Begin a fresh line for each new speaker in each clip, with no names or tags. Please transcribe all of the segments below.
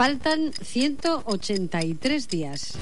Faltan 183 días.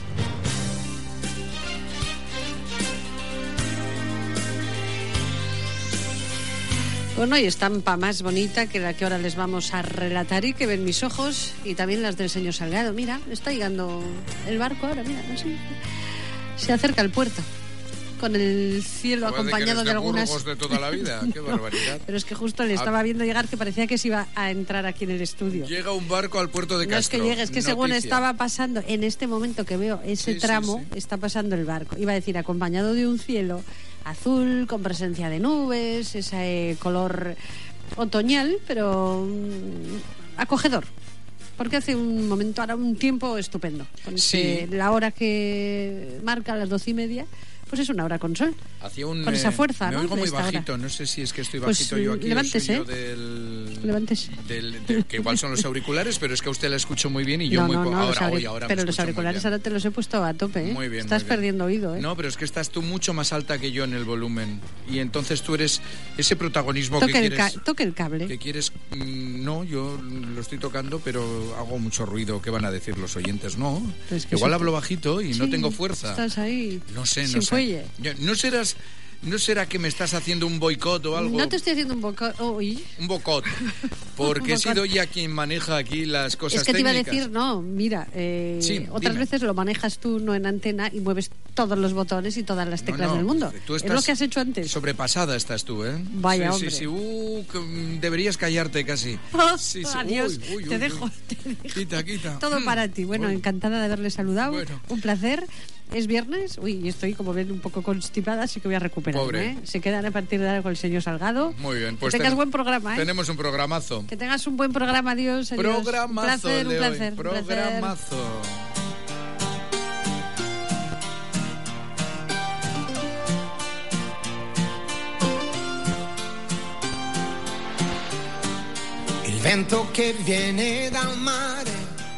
Bueno, y estampa más bonita que la que ahora les vamos a relatar y que ven mis ojos y también las del señor Salgado. Mira, está llegando el barco ahora, mira, así. Se acerca al puerto con el cielo acompañado de algunas...
Burgos de toda la vida, qué barbaridad.
Pero es que justo le estaba viendo llegar que parecía que se iba a entrar aquí en el estudio.
Llega un barco al puerto de Castro.
No es que llegue, es que según estaba pasando, en este momento que veo ese tramo, está pasando el barco. Iba a decir, acompañado de un cielo azul, con presencia de nubes, ese color otoñal, pero acogedor. Porque hace un momento, ahora un tiempo estupendo. Con la hora que marca, las 12:30, pues es una hora con sol. Con esa fuerza,
me
¿no?
oigo muy bajito, no sé si es que estoy bajito yo aquí.
Levántese.
Levántese. Que igual son los auriculares, pero es que a usted la escucho muy bien y yo ahora
pero los auriculares ahora te los he puesto a tope, ¿eh?
Muy bien.
Estás perdiendo oído, ¿eh?
No, pero es que estás tú mucho más alta que yo en el volumen. Y entonces tú eres ese protagonismo que quieres...
Toque el cable.
Que quieres... No, yo lo estoy tocando, pero hago mucho ruido. ¿Qué van a decir los oyentes? No, es que igual hablo bajito y no tengo fuerza.
Estás ahí.
No sé. ¿No será que me estás haciendo un boicot o algo?
No te estoy haciendo un boicot.
Un boicot. Porque he sido ya quien maneja aquí las cosas técnicas.
Es que te iba a decir, no, mira, otras veces lo manejas tú no en antena y mueves todos los botones y todas las teclas del mundo. Es lo que has hecho antes.
Sobrepasada estás tú, ¿eh?
Vaya, hombre.
Sí. Deberías callarte casi.
Adiós, te dejo.
Quita.
Todo para ti. Bueno, encantada de haberle saludado. Bueno. Un placer. Es viernes, estoy como ven un poco constipada, así que voy a recuperarme, ¿eh? Se quedan a partir de ahora con el señor Salgado.
Muy bien, pues
que tengas buen programa, ¿eh?
Tenemos un programazo.
Que tengas un buen programa, adiós.
Programazo,
un placer.
Programazo.
Il vento che viene dal mare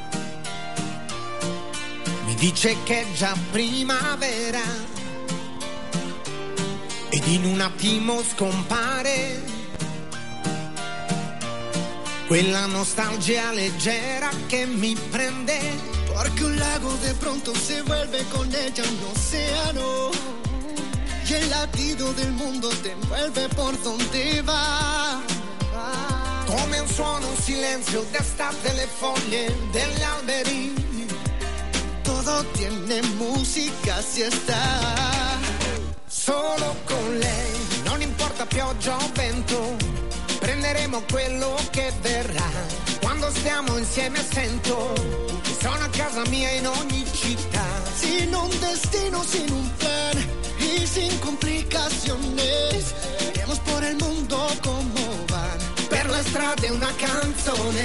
mi dice che è già primavera ed in un attimo scompare quella nostalgia leggera che mi prende, porque un lago de pronto se vuelve con ella un océano y el latido del mundo te envuelve por donde va. Come un suono, un silenzio d'estate, le foglie degli alberi, todo tiene música si está solo con lei. Non importa pioggia o vento, prenderemo quello che verrà. Quando stiamo insieme sento che sono a casa mia in ogni città. Sin un destino, sin un plan y sin complicaciones, iremos por el mundo como van, per la strada una canzone.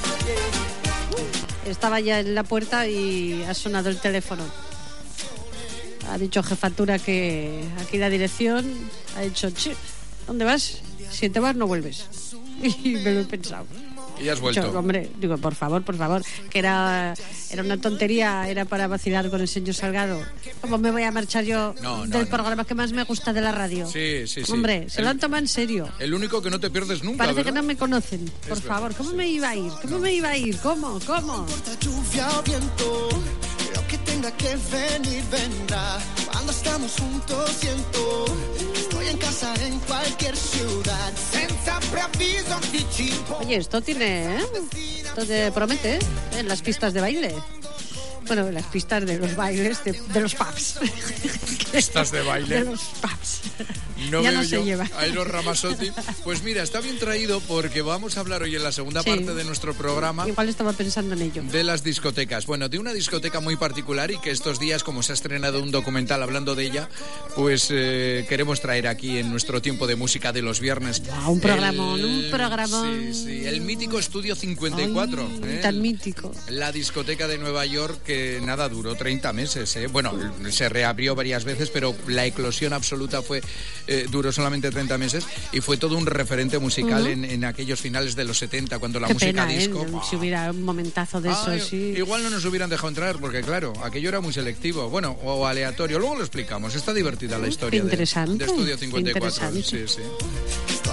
Estaba ya en la puerta y ha sonado el teléfono. Ha dicho jefatura que aquí la dirección. Ha dicho, ¿dónde vas? Si te vas no vuelves. Y me lo he pensado.
Y has vuelto.
Hombre, digo, por favor, que era una tontería, era para vacilar con el señor Salgado. ¿Cómo me voy a marchar yo del programa que más me gusta de la radio?
Sí.
Hombre, se lo han tomado en serio.
El único que no te pierdes nunca,
Parece
¿verdad?
que no me conocen. Por favor, ¿cómo me iba a ir? ¿Cómo?
Lluvia o viento, lo que tenga que venir vendrá. Cuando estamos juntos siento que estoy en casa en cualquier ciudad. Senza preavviso anticipo.
Oye, esto tiene, esto te promete, en las pistas de baile. Bueno, en las pistas de los bailes, de los pubs.
Pistas de baile.
De los pubs.
Ya
no se lleva.
Eros Ramazzotti. Pues mira, está bien traído porque vamos a hablar hoy en la segunda parte de nuestro programa.
Igual estaba pensando en ello.
De las discotecas. Bueno, de una discoteca muy particular y que estos días, como se ha estrenado un documental hablando de ella, pues queremos traer aquí en nuestro tiempo de música de los viernes.
Un programón.
Sí. El mítico Estudio 54.
Tan mítico.
La discoteca de Nueva York que nada, duró 30 meses. Bueno, se reabrió varias veces, pero la eclosión absoluta duró solamente 30 meses y fue todo un referente musical en aquellos finales de los 70, cuando la música disco...
Si hubiera un momentazo de eso, sí.
Igual no nos hubieran dejado entrar, porque claro, aquello era muy selectivo, bueno, o aleatorio. Luego lo explicamos, está divertida la historia de Estudio 54. Sí.
Estoy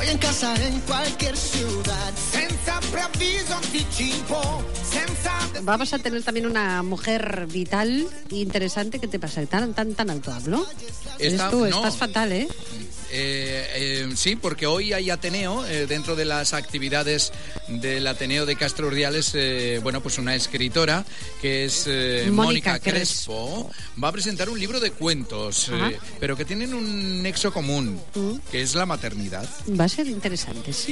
Estoy en casa en cualquier ciudad, senza preavviso anticipo, senza...
Vamos a tener también una mujer vital e interesante. ¿Qué te pasa? ¿Tan alto hablo? Eres tú, estás fatal, ¿eh?
Sí, porque hoy hay Ateneo, dentro de las actividades del Ateneo de Castro Urdiales, bueno, pues una escritora que es Mónica Crespo va a presentar un libro de cuentos, pero que tienen un nexo común, que es la maternidad.
Va a ser interesante, sí.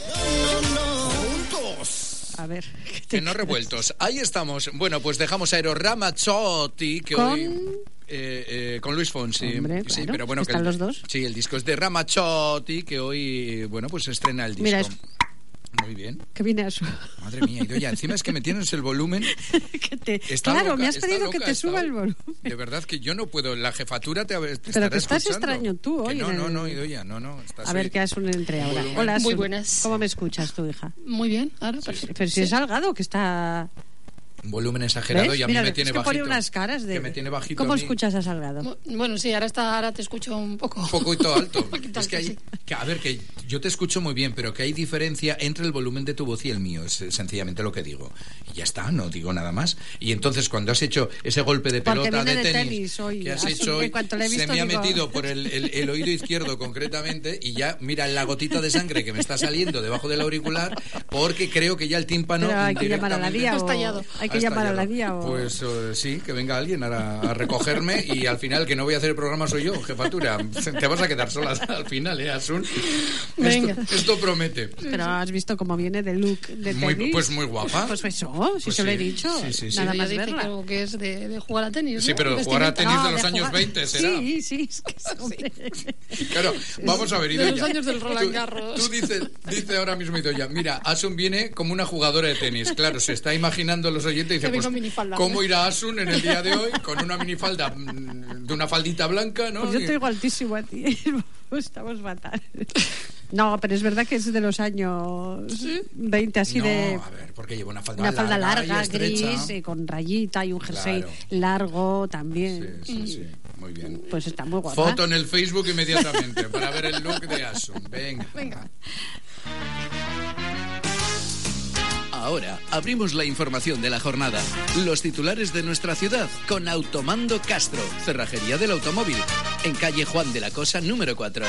A ver.
Que no revueltos. Ahí estamos. Bueno, pues dejamos a Eros Ramazzotti, que hoy... con Luis Fonsi.
Hombre,
sí,
claro,
pero bueno,
¿están los dos?
Sí, el disco es de Ramazzotti, que hoy, bueno, pues estrena el disco.
Mira,
muy bien.
Que viene a su...
Madre mía, Idoia, encima es que me tienes el volumen.
Claro, me has pedido que te suba el volumen.
De verdad que yo no puedo. La jefatura te
pero
estará
que estás
escuchando.
Extraño tú hoy.
No, Idoia, no.
A ver, ¿qué Asun entre ahora? Hola, Asun.
Muy buenas.
¿Cómo me escuchas tu hija?
Muy bien, ahora perfecto.
Pero si es Salgado, que está...
Un volumen exagerado. ¿Ves? Y a mí me tiene bajito.
Pone unas caras de...
Que me tiene bajito.
¿Cómo escuchas a Salgado?
Bueno, sí, ahora te escucho un poco.
Un poquito alto.
Poquito
es que
alto,
hay, a ver, que yo te escucho muy bien, pero que hay diferencia entre el volumen de tu voz y el mío. Es sencillamente lo que digo. Y ya está, no digo nada más. Y entonces cuando has hecho ese golpe de pelota de tenis
hoy,
que has hecho hoy, se me ha metido por el oído izquierdo concretamente, y ya, mira la gotita de sangre que me está saliendo debajo del auricular, porque creo que ya el tímpano...
Pero hay que llamar a la DIA. Hay que llamar a la DIA.
Pues sí, que venga alguien a recogerme, y al final que no voy a hacer el programa soy yo, jefatura. Te vas a quedar sola al final, Asun.
Venga.
Esto promete.
Pero has visto cómo viene de look de tenis.
Pues muy guapa.
Pues eso, si se lo he dicho.
Sí.
Nada más
dice
verla.
Creo que es de jugar a tenis, ¿no?
Sí, pero jugar a tenis de los años 20 será.
Sí.
Claro, vamos a ver, Idoia.
De los años del Roland Garros.
Tú dice ahora mismo Idoia, mira, Asun viene como una jugadora de tenis. Claro, se está imaginando los oyentes y dice, pues, ¿cómo irá Asun en el día de hoy con una minifalda de una faldita blanca, ¿no?
Pues yo te digo altísimo a ti. Estamos fatal. No, pero es verdad que es de los años 20, así de...
No, a ver, porque lleva una falda larga
gris, con rayita y un jersey largo también.
Sí, muy bien.
Pues está muy guapa.
Foto en el Facebook inmediatamente para ver el look de Asun. Venga.
Ahora abrimos la información de la jornada. Los titulares de nuestra ciudad con Automando Castro, cerrajería del automóvil, en calle Juan de la Cosa número 4.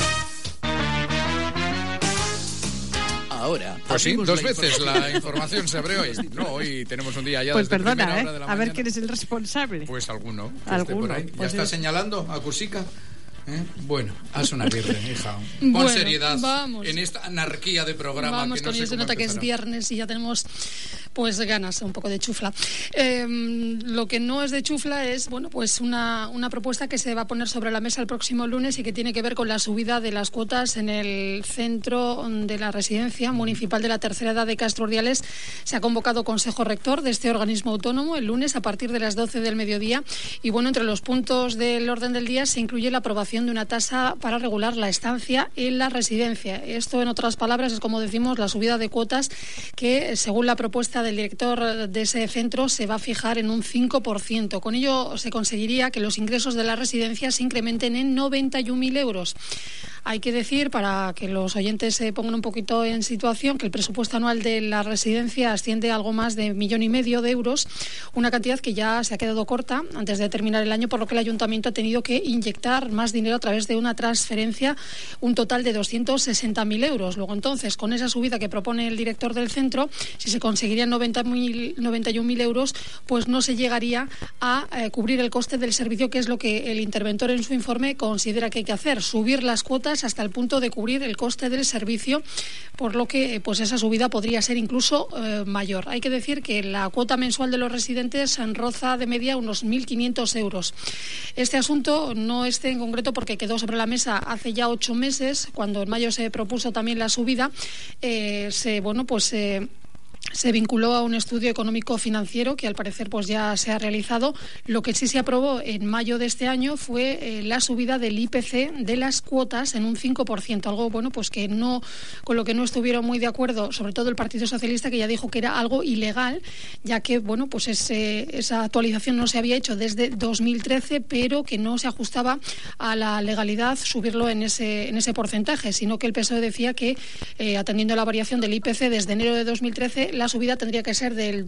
Ahora.
Pues sí, dos veces la información se abre hoy. No, hoy tenemos un día ya
pues
desde
perdona,
primera hora de la
a
mañana.
ver quién es el responsable.
Pues alguno que esté por ahí.
Pues
¿Ya está señalando a Cusica? Bueno, haz una birria, hija.
Bueno,
seriedad
vamos.
En esta anarquía de programa.
Vamos,
que no sé
se
cómo
nota que es viernes y ya tenemos pues ganas un poco de chufla. Lo que no es de chufla es pues una propuesta que se va a poner sobre la mesa el próximo lunes y que tiene que ver con la subida de las cuotas en el centro de la residencia municipal de la tercera edad de Castro Urdiales. Se ha convocado consejo rector de este organismo autónomo el lunes a partir de las 12 del mediodía y entre los puntos del orden del día se incluye la aprobación de una tasa para regular la estancia en la residencia. Esto, en otras palabras, es como decimos la subida de cuotas que, según la propuesta del director de ese centro, se va a fijar en un 5%. Con ello se conseguiría que los ingresos de la residencia se incrementen en 91.000 euros. Hay que decir, para que los oyentes se pongan un poquito en situación, que el presupuesto anual de la residencia asciende a algo más de 1,5 millones de euros, una cantidad que ya se ha quedado corta antes de terminar el año, por lo que el ayuntamiento ha tenido que inyectar más dinero a través de una transferencia, un total de 260.000 euros. Luego, entonces, con esa subida que propone el director del centro, si se conseguirían 91.000 euros, pues no se llegaría a cubrir el coste del servicio, que es lo que el interventor en su informe considera que hay que hacer, subir las cuotas hasta el punto de cubrir el coste del servicio, por lo que pues esa subida podría ser incluso mayor. Hay que decir que la cuota mensual de los residentes roza de media unos 1.500 euros. Este asunto no es en concreto porque quedó sobre la mesa hace ya 8 meses, cuando en mayo se propuso también la subida, se vinculó a un estudio económico-financiero que al parecer pues ya se ha realizado. Lo que sí se aprobó en mayo de este año fue la subida del IPC de las cuotas en un 5%, algo bueno pues que no, con lo que no estuvieron muy de acuerdo, sobre todo el Partido Socialista, que ya dijo que era algo ilegal, ya que bueno pues esa actualización no se había hecho desde 2013, pero que no se ajustaba a la legalidad subirlo en ese porcentaje, sino que el PSOE decía que atendiendo a la variación del IPC desde enero de 2013, la subida tendría que ser del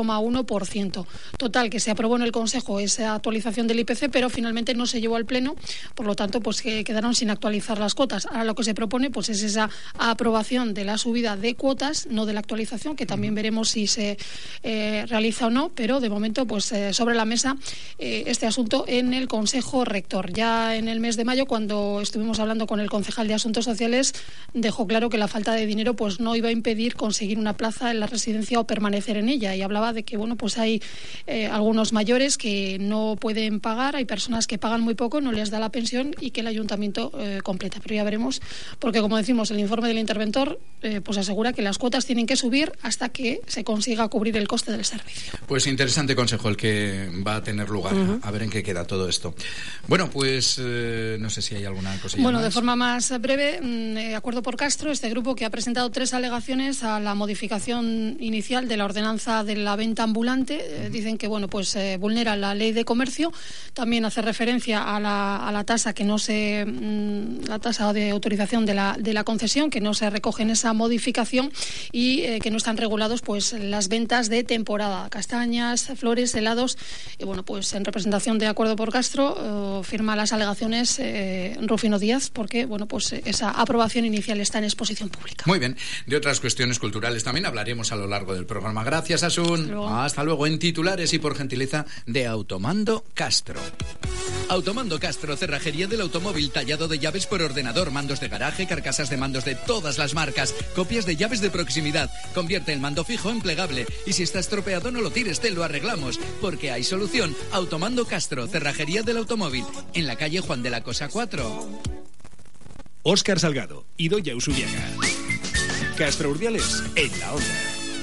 2,1%. Total, que se aprobó en el Consejo esa actualización del IPC, pero finalmente no se llevó al Pleno, por lo tanto, pues que quedaron sin actualizar las cuotas. Ahora lo que se propone pues es esa aprobación de la subida de cuotas, no de la actualización, que también veremos si se realiza o no, pero de momento pues sobre la mesa este asunto en el Consejo Rector. Ya en el mes de mayo, cuando estuvimos hablando con el concejal de Asuntos Sociales, dejó claro que la falta de dinero pues no iba a impedir conseguir una plaza en la residencia o permanecer en ella, y hablaba de que bueno pues hay algunos mayores que no pueden pagar, hay personas que pagan muy poco, no les da la pensión y que el ayuntamiento completa, pero ya veremos, porque como decimos, el informe del interventor pues asegura que las cuotas tienen que subir hasta que se consiga cubrir el coste del servicio.
Pues interesante consejo el que va a tener lugar. A ver en qué queda todo esto. Bueno, pues no sé si hay alguna cosilla
Bueno,
más.
de forma más breve, Acuerdo por Castro, este grupo que ha presentado 3 alegaciones a la modificación inicial de la ordenanza de la venta ambulante. Dicen que bueno pues vulnera la ley de comercio, también hace referencia a la tasa que no se la tasa de autorización de la concesión, que no se recoge en esa modificación, y que no están regulados pues las ventas de temporada, castañas, flores, helados. Y bueno, pues en representación de Acuerdo por Castro firma las alegaciones Rufino Díaz, porque bueno pues esa aprobación inicial está en exposición pública.
Muy bien. De otras cuestiones culturales también hablaremos a lo largo del programa. Gracias, Asun. Hasta luego. En titulares y por gentileza de Automando Castro.
Automando Castro, cerrajería del automóvil, tallado de llaves por ordenador, mandos de garaje, carcasas de mandos de todas las marcas, copias de llaves de proximidad. Convierte el mando fijo en plegable. Y si está estropeado, no lo tires, te lo arreglamos. Porque hay solución. Automando Castro, cerrajería del automóvil, en la calle Juan de la Cosa 4.
Óscar Salgado, Idoia Usubiaga. Castro Urdiales, en la onda.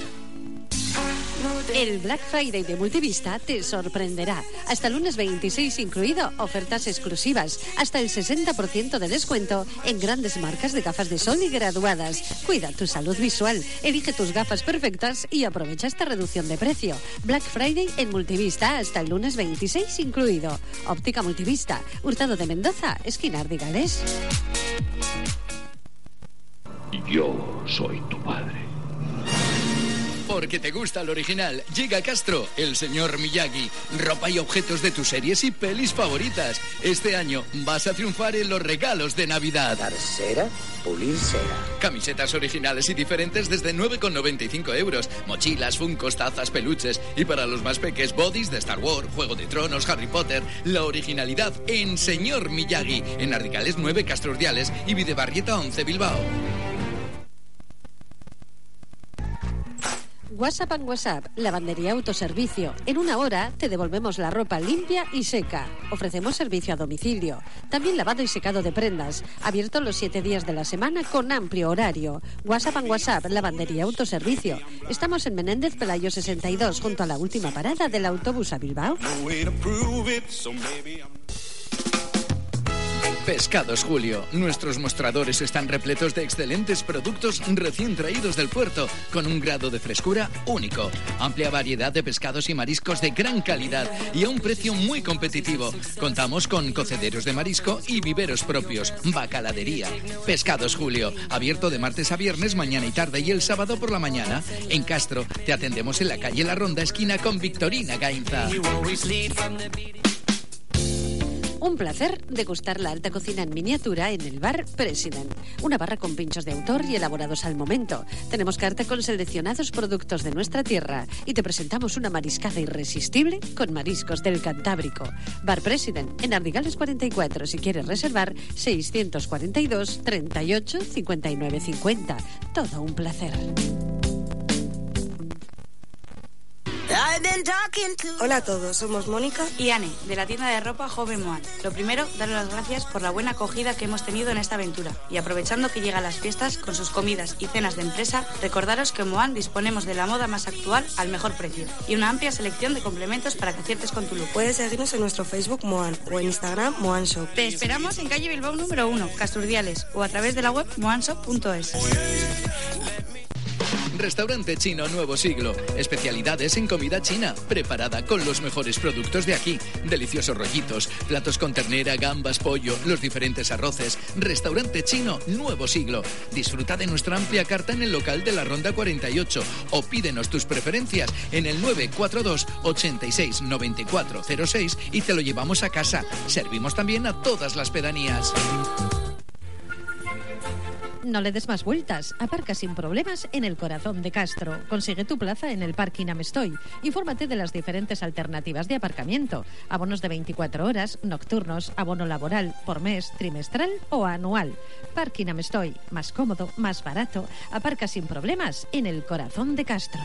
El Black Friday de Multivista te sorprenderá. Hasta el lunes 26 incluido, ofertas exclusivas. Hasta el 60% de descuento en grandes marcas de gafas de sol y graduadas. Cuida tu salud visual, elige tus gafas perfectas y aprovecha esta reducción de precio. Black Friday en Multivista hasta el lunes 26 incluido. Óptica Multivista, Hurtado de Mendoza, esquina Ardigales.
Yo soy tu padre.
Porque te gusta el original, llega a Castro, el señor Miyagi. Ropa y objetos de tus series y pelis favoritas. Este año vas a triunfar en los regalos de Navidad.
Dar cera, pulir cera.
Camisetas originales y diferentes desde 9,95 euros. Mochilas, funcos, tazas, peluches. Y para los más peques, bodies de Star Wars, Juego de Tronos, Harry Potter. La originalidad en señor Miyagi. En Ardicales 9, Castro Urdiales y Videbarrieta 11, Bilbao.
WhatsApp and WhatsApp, lavandería autoservicio. En 1 hora te devolvemos la ropa limpia y seca. Ofrecemos servicio a domicilio. También lavado y secado de prendas. Abierto los 7 días de la semana con amplio horario. WhatsApp and WhatsApp, lavandería autoservicio. Estamos en Menéndez Pelayo 62, junto a la última parada del autobús a Bilbao.
Pescados Julio. Nuestros mostradores están repletos de excelentes productos recién traídos del puerto, con un grado de frescura único. Amplia variedad de pescados y mariscos de gran calidad y a un precio muy competitivo. Contamos con cocederos de marisco y viveros propios. Bacaladería. Pescados Julio. Abierto de martes a viernes, mañana y tarde, y el sábado por la mañana. En Castro te atendemos en la calle La Ronda, esquina con Victorina Gainza.
Un placer degustar la alta cocina en miniatura en el Bar President. Una barra con pinchos de autor y elaborados al momento. Tenemos carta con seleccionados productos de nuestra tierra y te presentamos una mariscada irresistible con mariscos del Cantábrico. Bar President en Ardigales 44. Si quieres reservar, 642 38 59 50. Todo un placer.
Hola a todos, somos Mónica
y Anne, de la tienda de ropa Joven Moan. Lo primero, daros las gracias por la buena acogida que hemos tenido en esta aventura. Y aprovechando que llegan las fiestas, con sus comidas y cenas de empresa, recordaros que en Moan disponemos de la moda más actual al mejor precio y una amplia selección de complementos para que aciertes con tu look.
Puedes seguirnos en nuestro Facebook Moan o en Instagram Moan Shop.
Te esperamos en calle Bilbao número 1, Casturdiales, o a través de la web moanshop.es.
Restaurante Chino Nuevo Siglo. Especialidades en comida china, preparada con los mejores productos de aquí. Deliciosos rollitos, platos con ternera, gambas, pollo, los diferentes arroces. Restaurante Chino Nuevo Siglo. Disfruta de nuestra amplia carta en el local de la Ronda 48 o pídenos tus preferencias en el 942 86 94 06 y te lo llevamos a casa. Servimos también a todas las pedanías.
No le des más vueltas. Aparca sin problemas en el corazón de Castro. Consigue tu plaza en el Parking Amestoy. Infórmate de las diferentes alternativas de aparcamiento. Abonos de 24 horas, nocturnos, abono laboral, por mes, trimestral o anual. Parking Amestoy. Más cómodo, más barato. Aparca sin problemas en el corazón de Castro.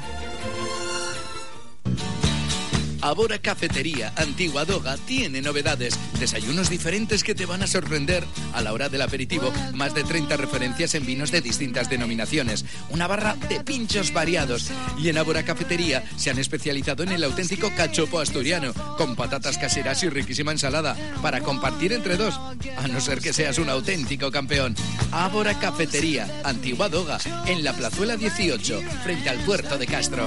Abora Cafetería Antigua Doga tiene novedades, desayunos diferentes que te van a sorprender a la hora del aperitivo, más de 30 referencias en vinos de distintas denominaciones, una barra de pinchos variados y en Abora Cafetería se han especializado en el auténtico cachopo asturiano, con patatas caseras y riquísima ensalada, para compartir entre dos, a no ser que seas un auténtico campeón. Abora Cafetería Antigua Doga, en la Plazuela 18, frente al puerto de Castro.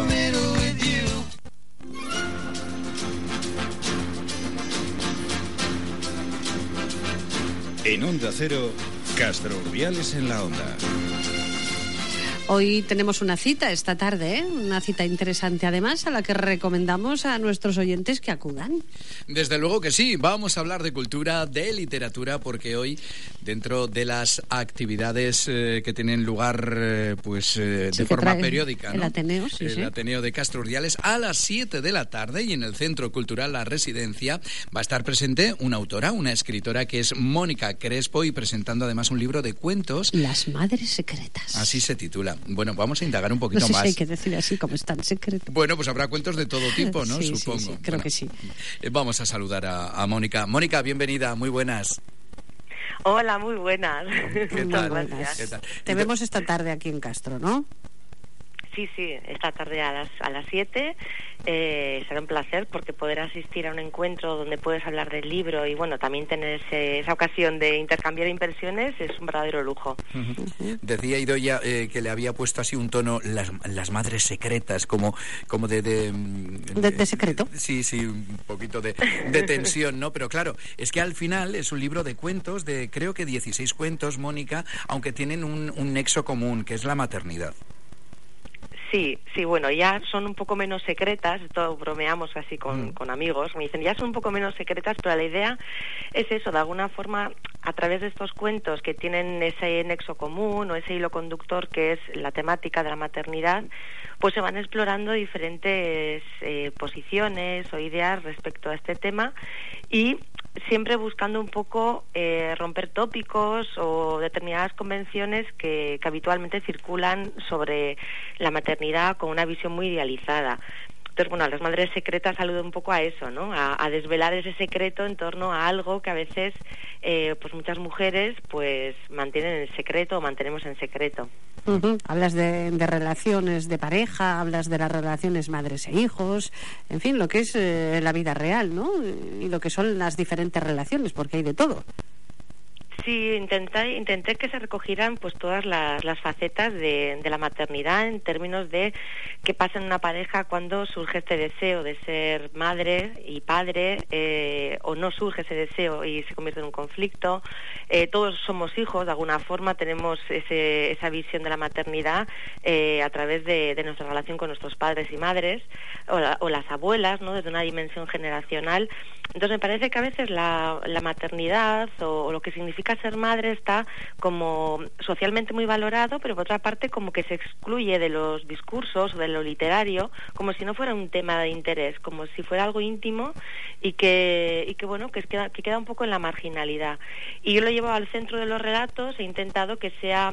En Onda Cero, Castro Urdiales en la Onda.
Hoy tenemos una cita esta tarde, una cita interesante además a la que recomendamos a nuestros oyentes que acudan.
Desde luego que sí, vamos a hablar de cultura, de literatura, porque hoy dentro de las actividades que tienen lugar de forma periódica,
el
¿no?
Ateneo, sí,
el Ateneo de Castro Urdiales a las 7 de la tarde y en el Centro Cultural La Residencia va a estar presente una autora, una escritora que es Mónica Crespo y presentando además un libro de cuentos.
Las Madres Secretas.
Así se titula. Bueno, vamos a indagar un poquito
más. No sé
más.
si hay que decir así como es tan secreto.
Bueno, pues habrá cuentos de todo tipo, ¿no?
Sí,
supongo.
Sí, creo que sí.
Vamos a saludar a Mónica. Mónica, bienvenida, muy buenas.
Hola, muy buenas.
¿Qué tal?
Buenas.
¿Qué tal?
Te vemos esta tarde aquí en Castro, ¿no?
Sí, esta tarde a las 7 será un placer porque poder asistir a un encuentro donde puedes hablar del libro y bueno, también tener esa ocasión de intercambiar impresiones es un verdadero lujo.
Decía Idoia que le había puesto así un tono las madres secretas, como
de secreto.
Sí, un poquito de tensión, ¿no? Pero claro, es que al final es un libro de cuentos, de creo que 16 cuentos, Mónica, aunque tienen un nexo común, que es la maternidad.
Sí, bueno, ya son un poco menos secretas, todo bromeamos así con amigos, me dicen, ya son un poco menos secretas, pero la idea es eso, de alguna forma, a través de estos cuentos que tienen ese nexo común o ese hilo conductor que es la temática de la maternidad, pues se van explorando diferentes posiciones o ideas respecto a este tema y siempre buscando un poco romper tópicos o determinadas convenciones que habitualmente circulan sobre la maternidad con una visión muy idealizada. Entonces, bueno, las madres secretas aludan un poco a eso, ¿no? A desvelar ese secreto en torno a algo que a veces pues muchas mujeres pues mantienen en secreto o mantenemos en secreto.
Hablas de relaciones de pareja, hablas de las relaciones madres e hijos, en fin, lo que es la vida real, ¿no? Y lo que son las diferentes relaciones, porque hay de todo.
Sí, intenté que se recogieran pues todas las facetas de la maternidad en términos de qué pasa en una pareja cuando surge este deseo de ser madre y padre o no surge ese deseo y se convierte en un conflicto. Todos somos hijos, de alguna forma tenemos esa visión de la maternidad a través de nuestra relación con nuestros padres y madres o las abuelas, ¿no? Desde una dimensión generacional. Entonces me parece que a veces la maternidad o lo que significa ser madre está como socialmente muy valorado, pero por otra parte como que se excluye de los discursos o de lo literario, como si no fuera un tema de interés, como si fuera algo íntimo y que bueno, que queda un poco en la marginalidad. Y yo lo llevo al centro de los relatos, he intentado que sea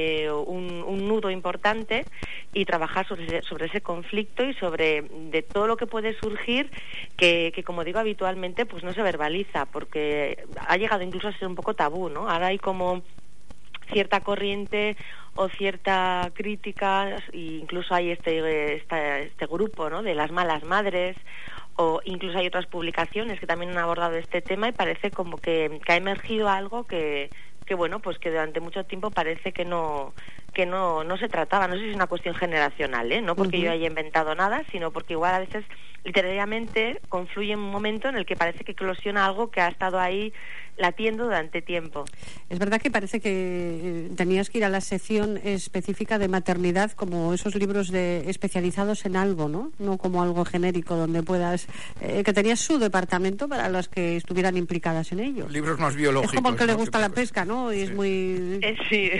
un nudo importante y trabajar sobre ese conflicto y sobre de todo lo que puede surgir que como digo habitualmente pues no se verbaliza, porque ha llegado incluso a ser un poco tabú, ¿no? Ahora hay como cierta corriente o cierta crítica, e incluso hay este grupo, ¿no?, de las malas madres, o incluso hay otras publicaciones que también han abordado este tema y parece como que ha emergido algo que bueno, pues que durante mucho tiempo parece que no se trataba. No sé si es una cuestión generacional, no porque yo haya inventado nada, sino porque igual a veces literariamente confluye un momento en el que parece que eclosiona algo que ha estado ahí latiendo durante tiempo.
Es verdad que parece que tenías que ir a la sección específica de maternidad, como esos libros especializados en algo, ¿no? No como algo genérico donde puedas... que tenías su departamento para las que estuvieran implicadas en ello.
Libros más biológicos.
Es como el que le gusta la
pues,
pesca, ¿no? Y es muy...
Sí.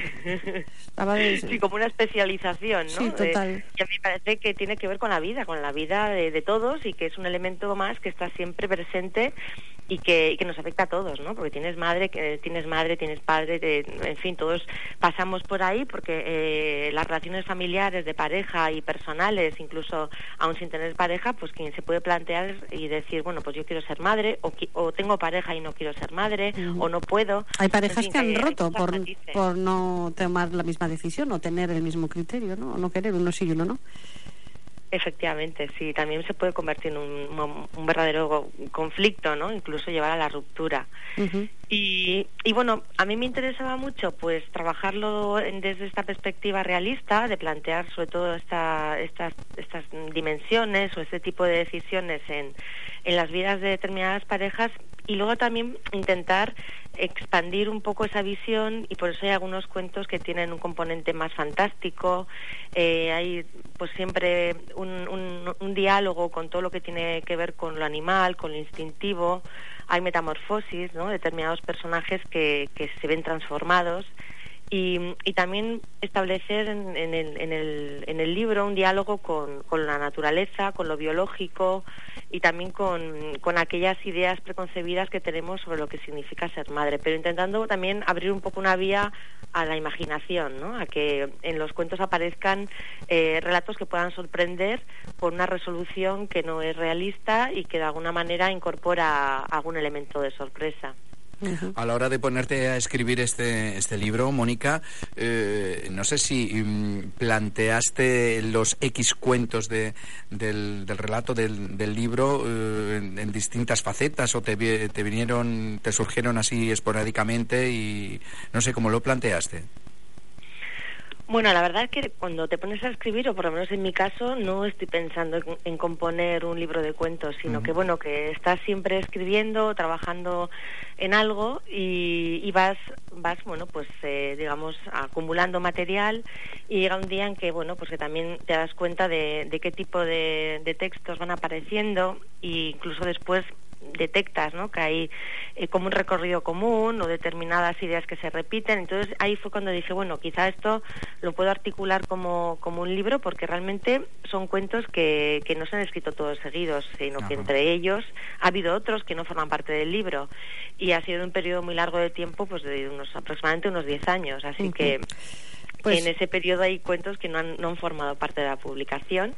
Sí, como una especialización, ¿no?
Sí, total.
Y a mí me parece que tiene que ver con la vida de todos, y que es un elemento más que está siempre presente y que nos afecta a todos, ¿no? Porque tienes madre, tienes padre, en fin, todos pasamos por ahí porque las relaciones familiares, de pareja y personales, incluso aún sin tener pareja, pues quien se puede plantear y decir, bueno, pues yo quiero ser madre, o tengo pareja y no quiero ser madre, o no puedo.
Hay parejas que han roto por no tomar la misma decisión o tener el mismo criterio, ¿no? O no querer uno sí y uno no.
Efectivamente, sí, también se puede convertir en un verdadero conflicto, ¿no? Incluso llevar a la ruptura. Y bueno, a mí me interesaba mucho pues trabajarlo desde esta perspectiva realista, de plantear sobre todo estas dimensiones o este tipo de decisiones en las vidas de determinadas parejas, y luego también intentar expandir un poco esa visión, y por eso hay algunos cuentos que tienen un componente más fantástico. Hay pues siempre un diálogo con todo lo que tiene que ver con lo animal, con lo instintivo. Hay metamorfosis, ¿no?, determinados personajes que se ven transformados. Y también establecer en el libro un diálogo con la naturaleza, con lo biológico, y también con aquellas ideas preconcebidas que tenemos sobre lo que significa ser madre, pero intentando también abrir un poco una vía a la imaginación, ¿no?, a que en los cuentos aparezcan relatos que puedan sorprender por una resolución que no es realista y que de alguna manera incorpora algún elemento de sorpresa.
A la hora de ponerte a escribir este libro, Mónica, no sé si planteaste los X cuentos del relato del libro en distintas facetas, o te surgieron así esporádicamente, y no sé cómo lo planteaste.
Bueno, la verdad es que cuando te pones a escribir, o por lo menos en mi caso, no estoy pensando en componer un libro de cuentos, sino que bueno, que estás siempre escribiendo, trabajando en algo, y vas bueno, pues digamos, acumulando material, y llega un día en que bueno, pues que también te das cuenta de qué tipo de textos van apareciendo, e incluso después detectas, ¿no?, que hay como un recorrido común o determinadas ideas que se repiten. Entonces ahí fue cuando dije, bueno, quizá esto lo puedo articular como un libro, porque realmente son cuentos que no se han escrito todos seguidos, sino que entre ellos ha habido otros que no forman parte del libro, y ha sido un periodo muy largo de tiempo, pues de aproximadamente unos 10 años, así que pues, en ese periodo hay cuentos que no han formado parte de la publicación,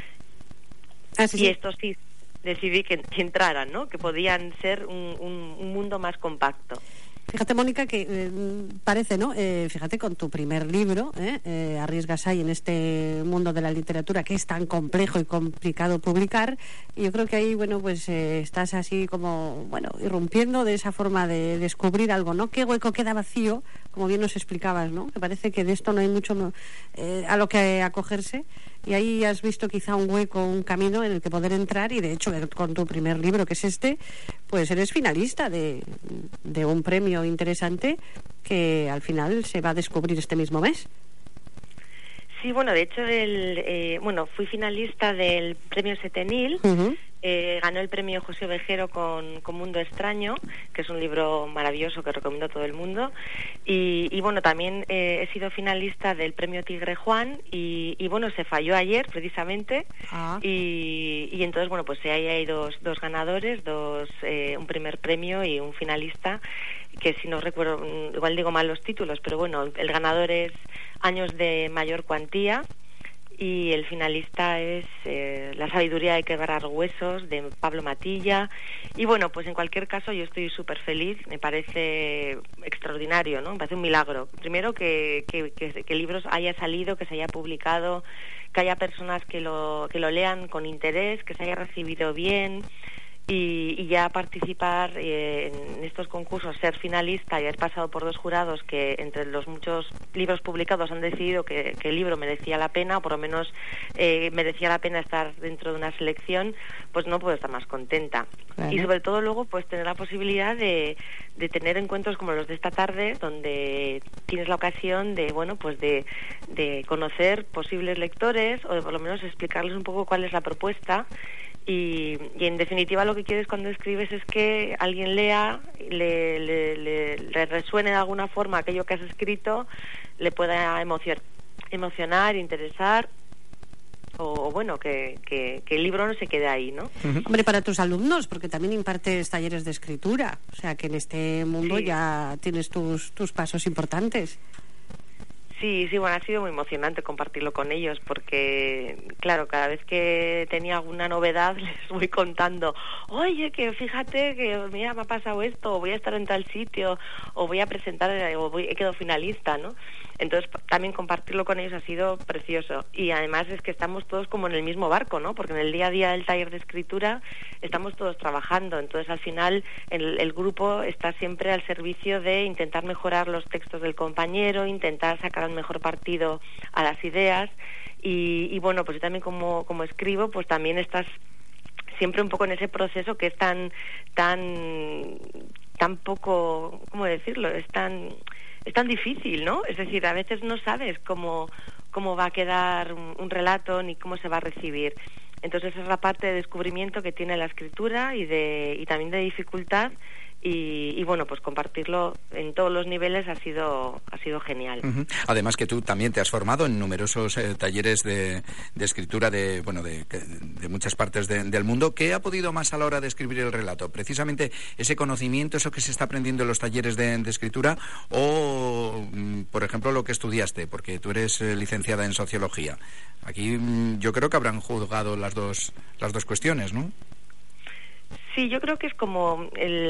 y estos sí decidí que entraran, ¿no?, que podían ser un mundo más compacto.
Fíjate, Mónica, que parece, ¿no? Fíjate, con tu primer libro, arriesgas ahí en este mundo de la literatura que es tan complejo y complicado publicar, y yo creo que ahí, bueno, pues estás así como, bueno, irrumpiendo de esa forma de descubrir algo, ¿no? ¿Qué hueco queda vacío? Como bien nos explicabas, ¿no? Que parece que de esto no hay mucho a lo que acogerse, y ahí has visto quizá un hueco, un camino en el que poder entrar, y de hecho con tu primer libro, que es este, pues eres finalista de un premio interesante que al final se va a descubrir este mismo mes.
Sí, bueno, de hecho fui finalista del premio Setenil, Ganó el premio José Ovejero con Mundo Extraño, que es un libro maravilloso que recomiendo a todo el mundo. Y bueno, también he sido finalista del premio Tigre Juan y bueno, se falló ayer precisamente. Y entonces, bueno, pues ahí hay dos ganadores, un primer premio y un finalista, que si no recuerdo, igual digo mal los títulos, pero bueno, el ganador es Años de mayor cuantía. Y el finalista es La sabiduría de quebrar huesos, de Pablo Matilla. Y bueno, pues en cualquier caso yo estoy súper feliz, me parece extraordinario, ¿no? Me parece un milagro. Primero que el libro haya salido, que se haya publicado, que haya personas que lo lean con interés, que se haya recibido bien. Y ya participar en estos concursos, ser finalista y haber pasado por 2 jurados que entre los muchos libros publicados han decidido que el libro merecía la pena, o por lo menos merecía la pena estar dentro de una selección, pues no puedo estar más contenta. Claro. Y sobre todo luego pues tener la posibilidad de tener encuentros como los de esta tarde, donde tienes la ocasión de, bueno, pues de conocer posibles lectores, o de por lo menos explicarles un poco cuál es la propuesta. Y en definitiva lo que quieres cuando escribes es que alguien lea, le resuene de alguna forma aquello que has escrito, le pueda emocionar, interesar, o bueno, que el libro no se quede ahí, ¿no?
Hombre, para tus alumnos, porque también impartes talleres de escritura, o sea que en este mundo ya tienes tus pasos importantes.
Sí, bueno, ha sido muy emocionante compartirlo con ellos porque, claro, cada vez que tenía alguna novedad les voy contando, oye, que fíjate que mira, me ha pasado esto, o voy a estar en tal sitio, o voy a presentar, he quedado finalista, ¿no? Entonces, también compartirlo con ellos ha sido precioso. Y además es que estamos todos como en el mismo barco, ¿no? Porque en el día a día del taller de escritura estamos todos trabajando. Entonces, al final, el grupo está siempre al servicio de intentar mejorar los textos del compañero, intentar sacar el mejor partido a las ideas. Y bueno, pues yo también como escribo, pues también estás siempre un poco en ese proceso que es tan poco, ¿cómo decirlo? Es tan difícil, ¿no? Es decir, a veces no sabes cómo va a quedar un relato ni cómo se va a recibir. Entonces esa es la parte de descubrimiento que tiene la escritura y también de dificultad. Y bueno, pues compartirlo en todos los niveles ha sido genial.
Además que tú también te has formado en numerosos talleres de escritura de muchas partes del mundo. ¿Qué ha podido más a la hora de escribir el relato? ¿Precisamente ese conocimiento, eso que se está aprendiendo en los talleres de escritura, o, por ejemplo, lo que estudiaste? Porque tú eres licenciada en Sociología. Aquí yo creo que habrán juzgado las dos cuestiones, ¿no?
Sí, yo creo que es como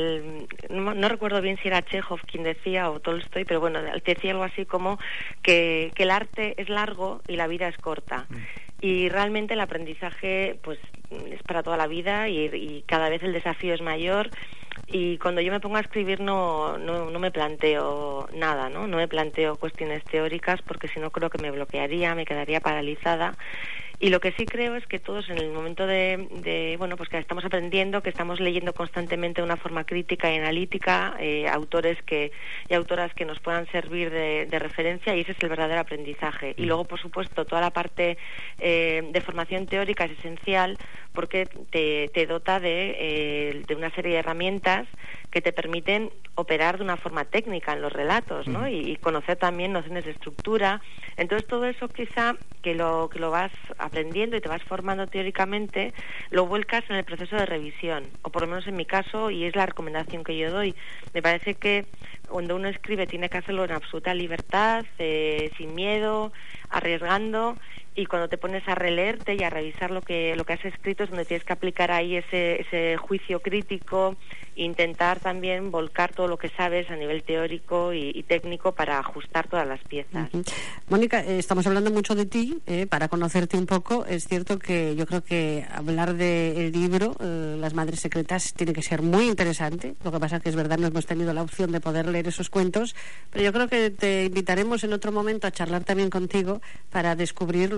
no recuerdo bien si era Chekhov quien decía o Tolstoy, pero bueno, decía algo así como que el arte es largo y la vida es corta. Y realmente el aprendizaje pues es para toda la vida y cada vez el desafío es mayor. Y cuando yo me pongo a escribir no me planteo nada, ¿no? No me planteo cuestiones teóricas porque si no creo que me bloquearía, me quedaría paralizada. Y lo que sí creo es que todos en el momento bueno, pues que estamos aprendiendo, que estamos leyendo constantemente de una forma crítica y analítica, autores y autoras que nos puedan servir de referencia, y ese es el verdadero aprendizaje. Y luego, por supuesto, toda la parte de formación teórica es esencial porque te dota de una serie de herramientas que te permiten operar de una forma técnica en los relatos, ¿no? Y conocer también nociones de estructura. Entonces todo eso quizá que lo vas aprendiendo y te vas formando teóricamente, lo vuelcas en el proceso de revisión, o por lo menos en mi caso, y es la recomendación que yo doy. Me parece que cuando uno escribe tiene que hacerlo en absoluta libertad, sin miedo, arriesgando, y cuando te pones a releerte y a revisar lo que has escrito es donde tienes que aplicar ahí ese juicio crítico e intentar también volcar todo lo que sabes a nivel teórico y técnico para ajustar todas las piezas.
Mónica, estamos hablando mucho de ti, para conocerte un poco. Es cierto que yo creo que hablar del libro, Las Madres Secretas, tiene que ser muy interesante. Lo que pasa que es verdad, no hemos tenido la opción de poder leer esos cuentos, pero yo creo que te invitaremos en otro momento a charlar también contigo para descubrir lo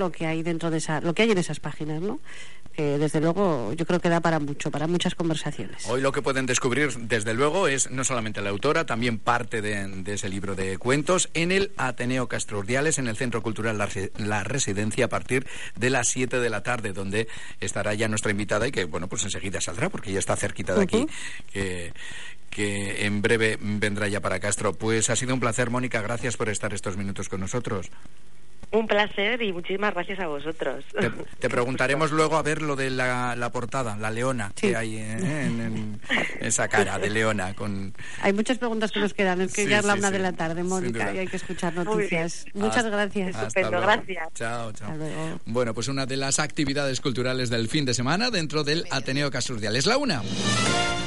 lo que hay dentro de lo que hay en esas páginas, ¿no? Desde luego yo creo que da para mucho, para muchas conversaciones.
Hoy lo que pueden descubrir desde luego es no solamente la autora, también parte de ese libro de cuentos en el Ateneo Castro Urdiales, en el Centro Cultural La Residencia, a partir de las 7 de la tarde, donde estará ya nuestra invitada y que, bueno, pues enseguida saldrá porque ya está cerquita de aquí, que en breve vendrá ya para Castro. Pues ha sido un placer, Mónica, gracias por estar estos minutos con nosotros.
Un placer y muchísimas gracias a vosotros.
Te preguntaremos luego a ver lo de la portada, la leona,
sí,
que hay en esa cara de leona.
Hay muchas preguntas que nos quedan, es que ya es la 1 de la tarde, Mónica, y hay que escuchar noticias. Muchas gracias.
Estupendo, gracias.
Chao. Bueno, pues una de las actividades culturales del fin de semana dentro del Ateneo Castro Urdiales. La 1.